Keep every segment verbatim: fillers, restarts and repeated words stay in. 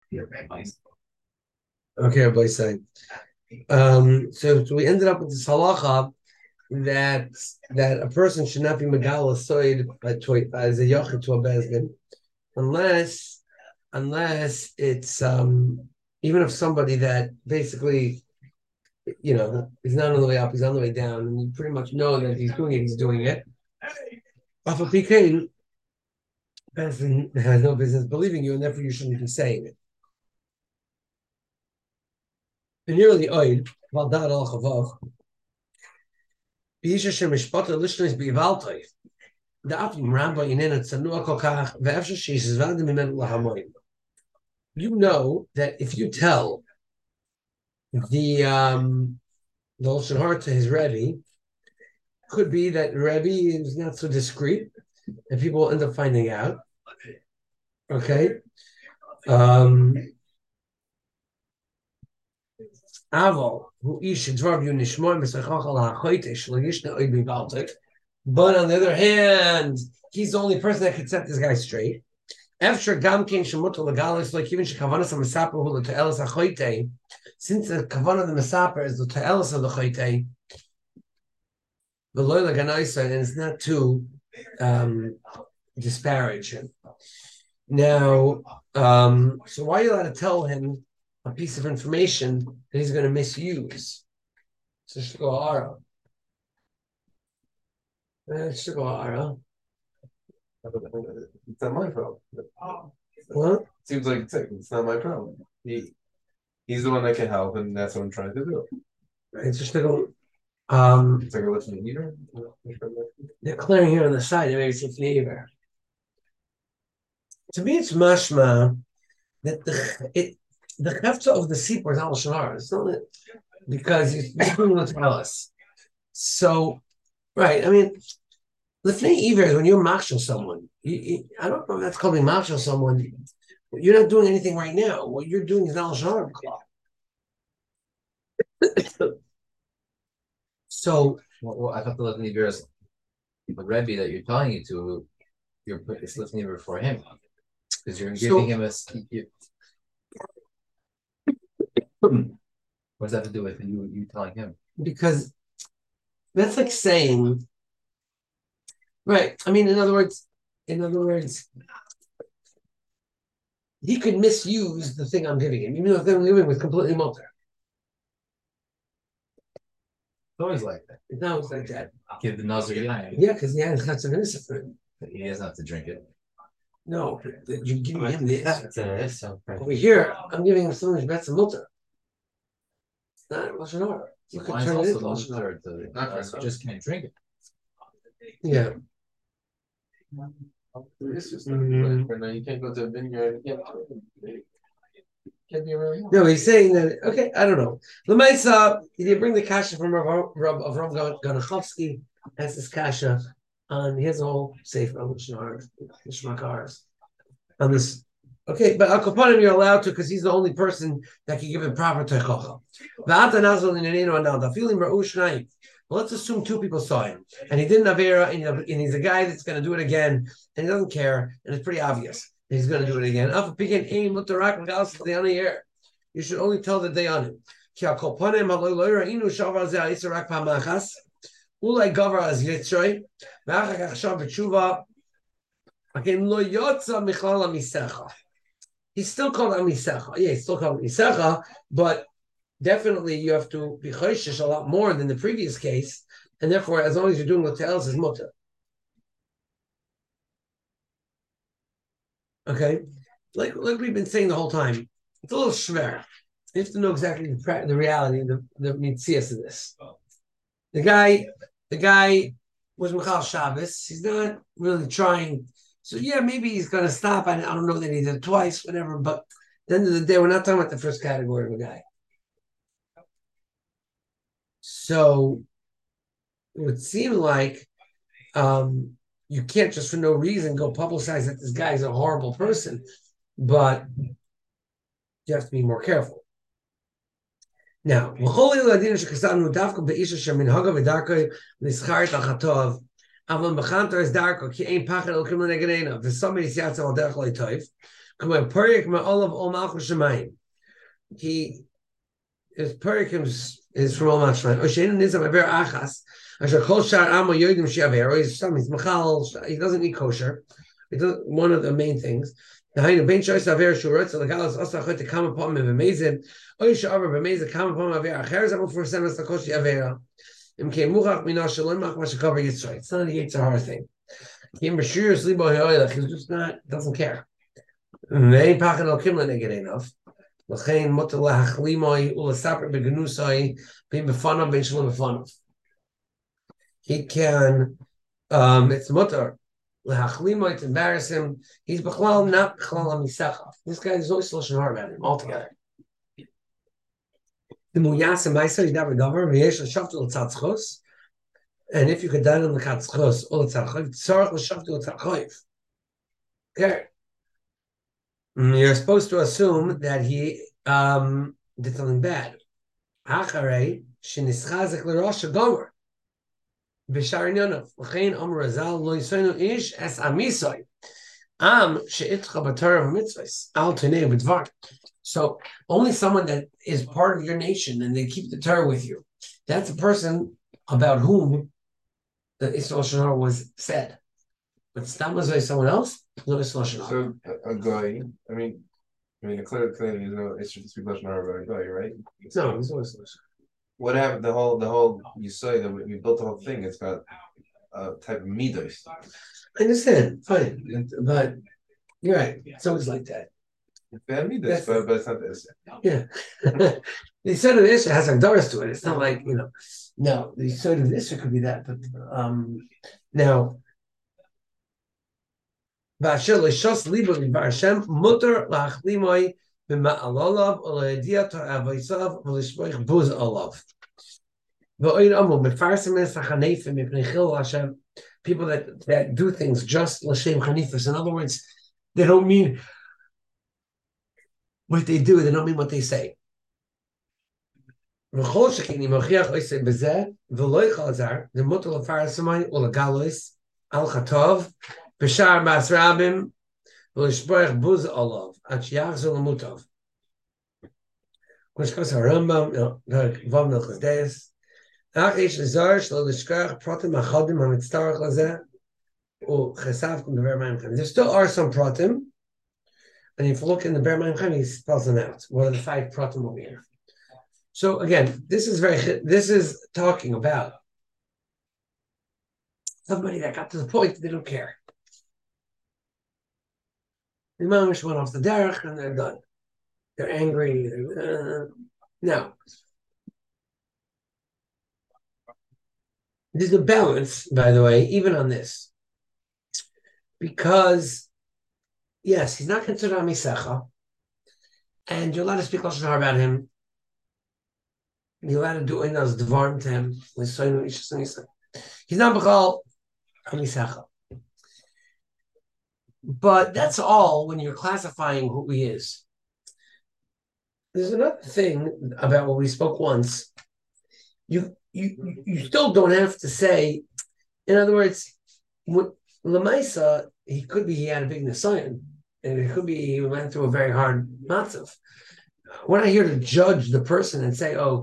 Okay, everybody say. Um, so, so we ended up with this halacha that that a person should not be megala soid as a yochid to a bezdin unless unless it's um even if somebody that basically you know he's not on the way up, he's on the way down, and you pretty much know that he's doing it, he's doing it. Off of P K, bezdin has no business believing you, and therefore you shouldn't be saying it. And you're the oid, well, that al chavav. Bisha shemishpata lishnis bivaltay. You know that if you tell the um, the Lashon Hara to his Rebbe, could be that Rebbe is not so discreet, and people will end up finding out. Okay. Um, Aval, who ish dvar you nishmoy mesachachal hachoyte shlagishna oid bivaltik. But on the other hand, he's the only person that could set this guy straight. After gam king shemuto legalis like even shekavanas hamasaper who the te'elas hachoyte, since the kavanah of the masaper is the te'elas of the choyte, the loyal ganaisa, and it's not too um, disparage him. Now, um, so why are you allowed to tell him a piece of information that he's going to misuse? So shkoara. Shkoara. It's not my problem. What? Seems like it's, it's not my problem. He he's the one that can help, and that's what I'm trying to do. It's just like um, it's like a listening eater. They're clearing here on the side. It makes it neighbor. To me, it's mashma that the it the hefta of the seaport is al shanar. It's not that because he's going to tell us. So, right? I mean. Lifnei Iver is when you're machshel someone. You, you, I don't know if that's called being machshel someone. You're not doing anything right now. What you're doing is not Lashon Hara. So, well, well, I thought the Lifnei Iver is the Rebbe that you're telling it to. You're it's Lifnei Iver for him because you're giving so, him a. You, what does that have to do with you? You telling him? Because that's like saying. Right. I mean, in other words, in other words, he could misuse the thing I'm giving him, even though the thing I'm giving him was completely mutter. It's always like that. It's always like that. Give the nazir yeah, yeah, because he has got some innocent for him. He doesn't have to drink it. No, you're giving him this. Over here, I'm giving him something that's a mutter. It's not Lashon Hara. You could turn it into Lashon Hara. You just can't drink it. Yeah. Mm-hmm. You can't go to a vineyard. You can't be around. No, he's saying that. Okay, I don't know. Lemaisa, he did bring the kasha from Rav Avram Ganachovsky. That's his kasha, and he has a whole sefer on Shmakars on this. Okay, but Al Kapanim you're allowed to because he's the only person that can give it proper techocha. Well, let's assume two people saw him, and he did an avera, and he's a guy that's going to do it again, and he doesn't care, and it's pretty obvious that he's going to do it again. You should only tell the day on him. He's still called Amisecha. Yeah, he's still called Amisecha, but definitely you have to be choishish a lot more than the previous case, and therefore, as long as you're doing what else is mutter. Okay, like like we've been saying the whole time, it's a little shver. You have to know exactly the, the reality, the the mitzias of this. The guy, the guy was Michal Shabbos. He's not really trying. So yeah, maybe he's going to stop. I, I don't know that he did it twice, whatever. But at the end of the day, we're not talking about the first category of a guy. So it would seem like um, you can't just for no reason go publicize that this guy is a horrible person, but you have to be more careful. Now, if somebody says Come on, Perikim Olav Ol Malchus Shemayim. He his Perikim is from Ol Malchus Shemayim. Oshein Nizam Aver Achas. Asher Kol Shar Amo Yodim She'Avero. He's some. He's Machal. He doesn't eat kosher. It does one of the main things. The Hainu Ben Shoyis Aver Shurot. So the Galas also have to come upon him b'mezid. Oy Shaver b'mezid come upon him Aver Acher. Zamu for seven Sakoshi Avera. Im Kei Muchach Mina Shalom Mach Mashakavar Yitzray. It's not a Yitzhar thing. Kim Bashir Slibo Heoilach. He's just not. Doesn't care. They pachan al kimla neged enough. L'chein mutar lahachlimoy ulasaper begenusay bein befanav bein shalom befanav. He can, um, it's mutar lahachlimoy to embarrass him. He's b'chlal not b'chlal amisachav. This guy is always lashon hara about him altogether. The muyasim ma'isa he never governed. V'yesh l'shavtu l'tzatzchos, and if you could die on the katzchos or l'tzatzchoy, tzarich l'shavtu l'tzatzchoy. Okay. You're supposed to assume that he um, did something bad. Acharei shenischazek l'rosh gomer b'shar inyonav l'chein Amar Razal lo yisaynu ish es amisay am she'itcha b'torah v'mitzvos al tenei b'dvar. So only someone that is part of your nation and they keep the Torah with you, that's a person about whom the Yisrael Shana was said. But Stam was by someone else. No, it's lashon hara. So a, a guy, I mean, I mean, clearly, clearly, you know, it's just speak lashon hara about a guy, right? No, it's always lashon. What happened? The whole, the whole. You say that we, we built the whole thing. It's got a type of midos. I understand, fine, but you're right. It's always like that. Bad midos, but, but it's not this. Yeah, the sort of this has agdaras to it. It's not like, you know. No, the sort of this could be that, but um, now. V'asher l'shos libo l'Hashem mutar la'achlimoy b'ma'alolav u'le'ediat ha'avosav u'l'shpoich buz olav. V'oyin amu mefarsim es ha'chanefim mipnei chil Hashem. People that that do things just l'shem chanifas. In other words, they don't mean what they do. They don't mean what they say. V'chol shekini mochiach oisei b'zeh v'lo yichal azar the mutar l'farsimay u'legalois al chatov. B'shar mas rabim v'lishpoich buz olav at yachzor l'mutav. Which goes to Rambam, no, Vav Milchus Deis. Ach ish l'zar shlo l'shkach pratim achadim hamitztarach lazeh u'chesavkum be'ber mayim chaim. There still are some pratim, and if you look in the Ber Mayim Chaim, he spells them out. What are the five pratim over here? So again, this is very. This is talking about somebody that got to the point that they don't care. The mamish went off the derech and they're done. They're angry. They're, uh, now, there's a balance, by the way, even on this. Because, yes, he's not considered Amisecha, and you're allowed to speak lashon hara about him. You're allowed to do Einos Dvarim to him. He's not B'chal Amisecha. But that's all when you're classifying who he is. There's another thing about what we spoke once. You you you still don't have to say, in other words, when Lamaisa, he could be he had a big nisayon, and it could be he went through a very hard matzav. We're not here to judge the person and say, oh,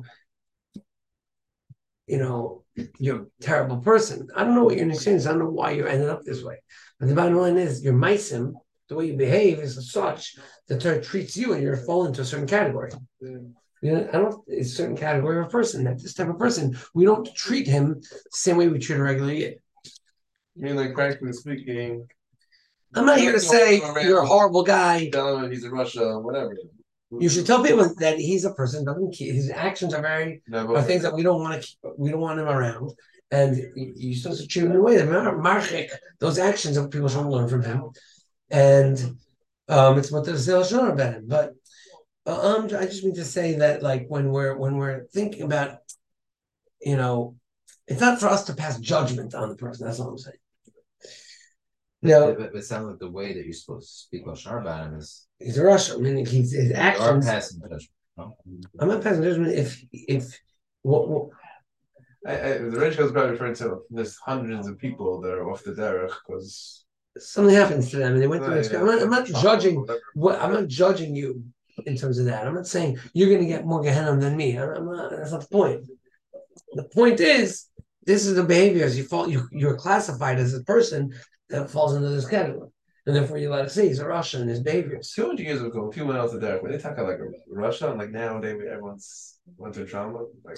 you know, you're a terrible person. I don't know what your nisayon is. I don't know why you ended up this way. But the bottom line is, your maisim, the way you behave is such that Torah treats you and you're falling into a certain category. You know, I don't. It's a certain category of a person. That this type of person, we don't treat him the same way we treat a regular yid. You mean, like, practically speaking, I'm not here to say you're a horrible guy. tell him he's in Russia, whatever. You should tell people that he's a person. Doesn't keep, his actions are very Never. are things that we don't want to keep. We don't want him around. And you're supposed to treat him in a way that marchik, those actions that people should learn from him. And um, it's what there's lashon about him. But uh, um, I just mean to say that, like, when we're when we're thinking about, you know, it's not for us to pass judgment on the person. That's all I'm saying. No, it, it, it sounds like the way that you're supposed to speak lashon about him is he's a Russian. I mean, he's his actions. You are passing judgment. No? I'm not passing judgment if if what. what I, I, the Ridge is probably referring to there's hundreds of people that are off the derech because something happens to them and they went through Right, this. yeah. I'm not, I'm not Trauma, judging whatever. what I'm not judging you in terms of that. I'm not saying you're going to get more Gehenna than me. I'm, I'm not. That's not the point. The point is, this is the behaviors you fall. You you're classified as a person that falls into this category, and therefore you let it see he's a Russian in his behaviors. Two hundred years ago, people went out to Derek. When they talk about like Russia, and like nowadays everyone's went through trauma. Like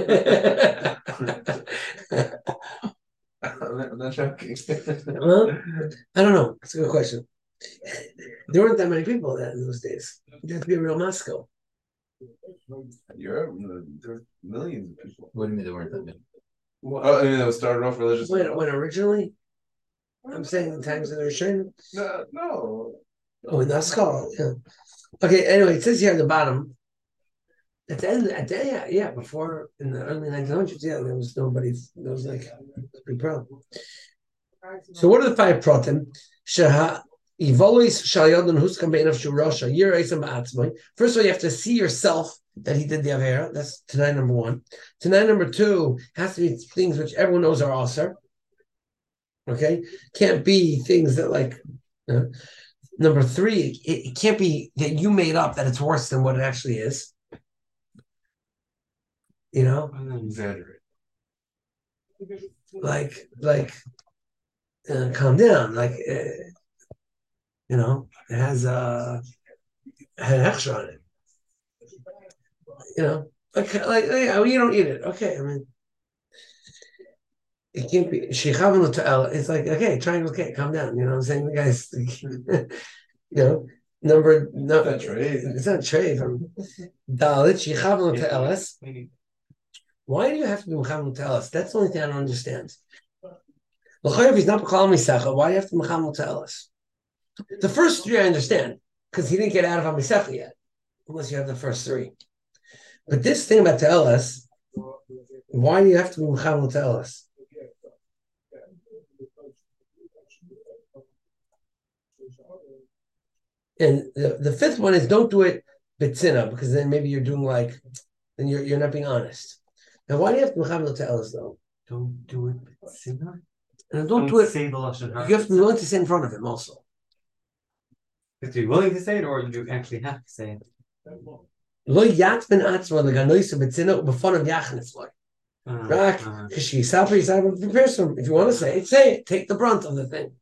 I'm not, I'm not joking. Well, I don't know. It's a good question. There weren't that many people that in those days. You have to be a real Moscow. Europe, there's millions of people. What do you mean there weren't that many? Well, oh, I mean, it was started off religious. When, when originally, I'm saying the times of the Rishon. No, no. Oh, in Moscow. Yeah. Okay. Anyway, it says here at the bottom. At the end, at the yeah, yeah, before in the early nineteen hundreds, yeah, there was nobody. There was like a big problem. So, what are the five pratim? Sheha Ivolis Shalyodon Huskam Bein of Shurasha. Yir Eisam Ba'atzmai. First of all, you have to see yourself that he did the avera. That's Tanai number one. Tanai number two has to be things which everyone knows are aser. Okay, can't be things that like. Uh, number three, it, it can't be that you made up that it's worse than what it actually is. You know, Exaggerate. like like uh, calm down. Like uh, you know, it has a had an extra on it. You know, like like yeah, you don't eat it. Okay, I mean, it can't be. It's like okay, triangle. Okay, calm down. You know what I'm saying? The guys, you know, number no, It's not trade. It's not trade. Dalit shichav to Elis. Why do you have to be mechamel to Elis? That's the only thing I don't understand. L'chayev he's not b'chal misecha. Why do you have to be mechamel to Elis? The first three I understand because he didn't get out of Amisecha yet, unless you have the first three. But this thing about Te'elas, why do you have to be mechamel Te'elas? And the, the fifth one is don't do it betzina, because then maybe you're doing like, then you're you're not being honest. Now, why do you have to be mechamel Te'elas though? Don't do it betzina. And don't, Don't do it. say the lashon hara. You have to be willing to say in front of him also. You have to be willing to say it, or you actually have to say it. Lo yat ben atzma leganoisa betzina b'fanav yachnitz loy. Uh, Rak, uh, because you prepare some. If you want to say it, say it. Take the brunt of the thing.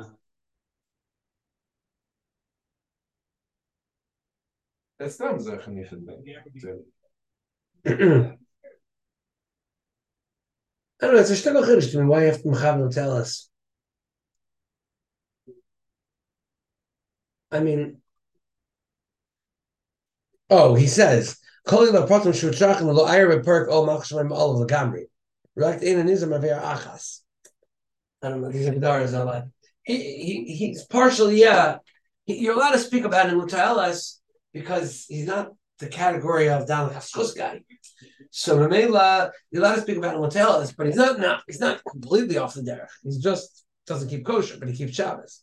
It's not Mzachim Yifid. I don't know. It's a shtickle chiddush to me. Why you have to mechav tell us? I mean, oh, he says, "Calling the pratim shutrachim lo ayir beperk ol machshavim all of the gamri." Right? In an izam aver achas. I don't know. These gedaras are like he, he he's partially yeah. He, you're allowed to speak about him Mutaelas because he's not the category of down the Chafskos guy. So Mamela, you're allowed to speak about him Mutaelas, but he's not not he's not completely off the derech. He's just doesn't keep kosher, but he keeps Shabbos.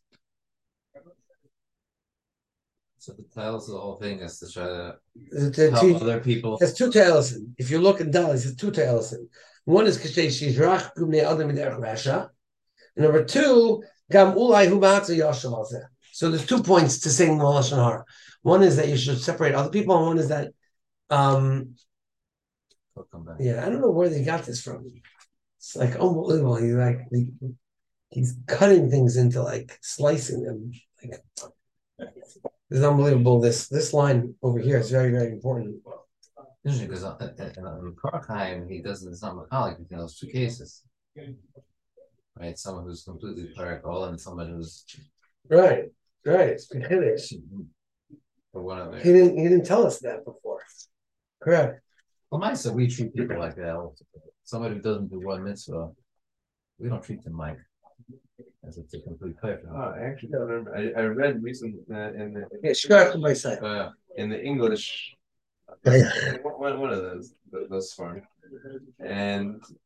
So the tales of the whole thing is to try to The, help two, other people. there's two tails. If you look in Dalis, there's two tails. One is Kashay Shizrach Gumne Adam in Derech Rasha. Number two, Gam Ulai Humatza Yashal Alzeh. So there's two points to saying the Lashon Hara. One is that you should separate other people, and one is that um I'll come back. yeah, I don't know where they got this from. It's like unbelievable. He like he, he's cutting things into like slicing them. Like it's unbelievable. This this line over here is very, very important. Interesting, because in Korachheim, he doesn't, it's not Makalik between those two cases. Right? Someone who's completely clerical and someone who's. Right, right. It's Kiddush. Or whatever. He didn't he didn't tell us that before. Correct. Well, my so we treat people like that. Somebody who doesn't do one mitzvah, we don't treat them like as if they're complete clerical. Oh, I actually don't remember. I, I read recently uh, in the Yeah, Shkar by side. Uh, in the English. Yeah. One, one of those those farms, and